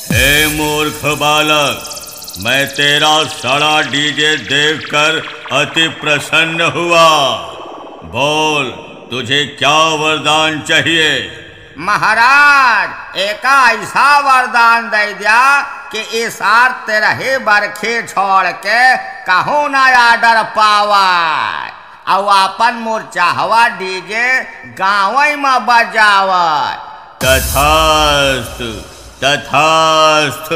हे मूर्ख बालक, मैं तेरा सड़ा डीजे देखकर अति प्रसन्न हुआ। बोल, तुझे क्या वरदान चाहिए? महाराज, एक ऐसा वरदान दे दिया कि इस आर तेरही बरखी छोड़ के कहूँ ना आडर पावा और अपन मूर्छावा डीजे गाँव में बजावा। तथास्तु तथास्तु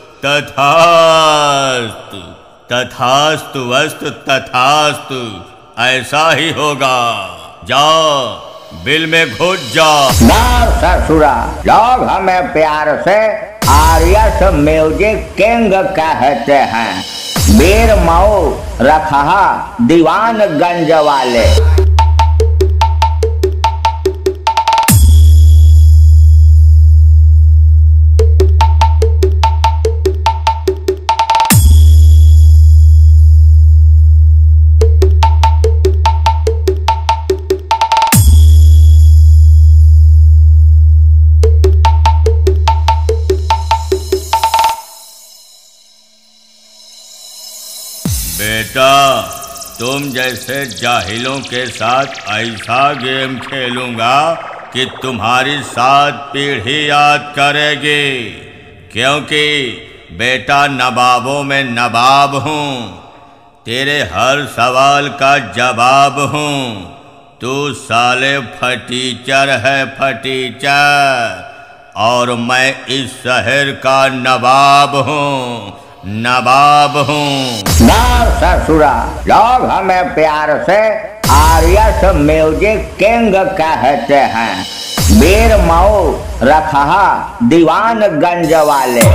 तथास्तु तथास्तु वस्तु तथास्तु, ऐसा ही होगा। जाओ, बिल में घुस जाओ। ना ससुरा, लोग हमें प्यार से आर्यस म्यूजिक किंग कहते हैं। वीर मऊ रखा दीवानगंज वाले। बेटा, तुम जैसे जाहिलों के साथ ऐसा गेम खेलूंगा कि तुम्हारी 7 पीढ़ी याद करेगी, क्योंकि बेटा नवाबों में नवाब हूँ। तेरे हर सवाल का जवाब हूँ। तू साले फटीचर है, फटीचर, और मैं इस शहर का नवाब हूँ, नवाब हूँ। ना ससुरा, लोग हमें प्यार से आर्यस म्यूजिक किंग कहते हैं। वीर मऊ रखा दीवानगंज वाले।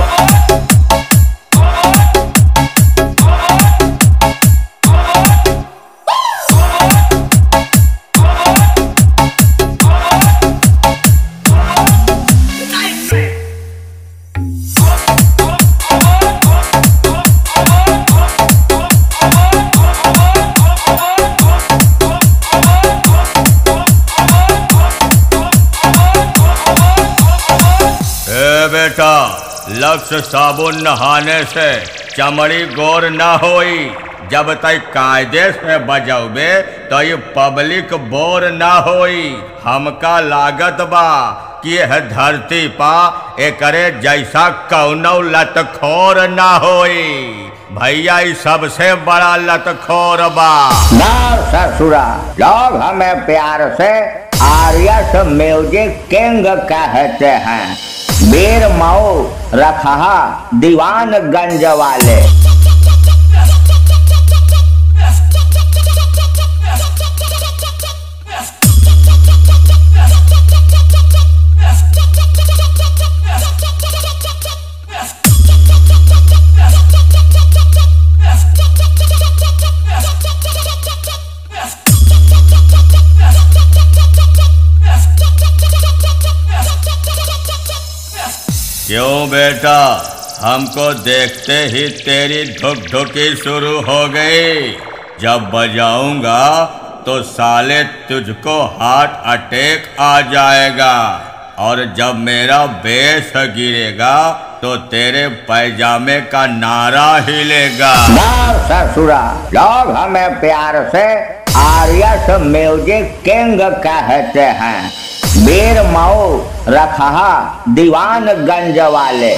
बेटा, लक्ष्य साबुन नहाने से चमड़ी गोर न होई। जब तक कायदे से बजौबे तो ये पब्लिक बोर न होई। हमका लागत बा कि यह धरती पा एकरे जैसा कौनो लतखोर न होई। भैया, ये सबसे बड़ा लतखोर बा। ना ससुरा, लोग हमें प्यार से आर्यस म्यूजिक किंग कहते हैं। वीर मऊ रखा दीवानगंज वाले। क्यों बेटा, हमको देखते ही तेरी धुक-धुकी शुरू हो गई। जब बजाऊंगा तो साले तुझको हार्ट अटैक आ जाएगा, और जब मेरा बेस गिरेगा तो तेरे पैजामे का नारा हिलेगा। ना ससुरा, लोग हमें प्यार से आर्यस म्यूजिक किंग कहते हैं। वीर मऊ रखा दीवानगंज वाले।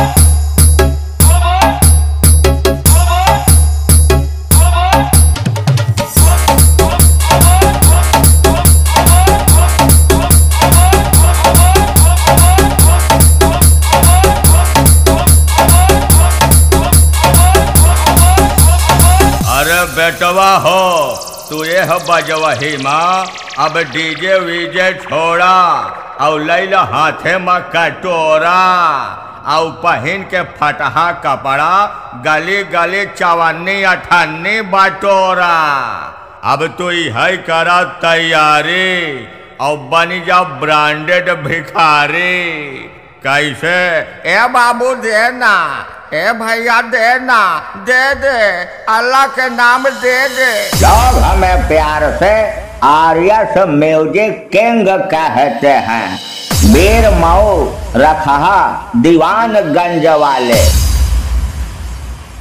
अरे बेटवा हो, तू यह बजवही माँ, अब डीजे वीजे छोड़ा और लैला हाथे में कटोरा और पहन के फटहा कपड़ा गली गली चवन्नी अठन्नी बटोरा। अब तू यही करा तैयारी और बन जा ब्रांडेड भिखारी। कैसे? ए बाबू देना, ए भैया देना, दे दे, अल्लाह के नाम दे दे। लोग हमें प्यार से आर्यस म्यूजिक किंग कहते हैं। बेर मऊ रखा दीवानगंज वाले।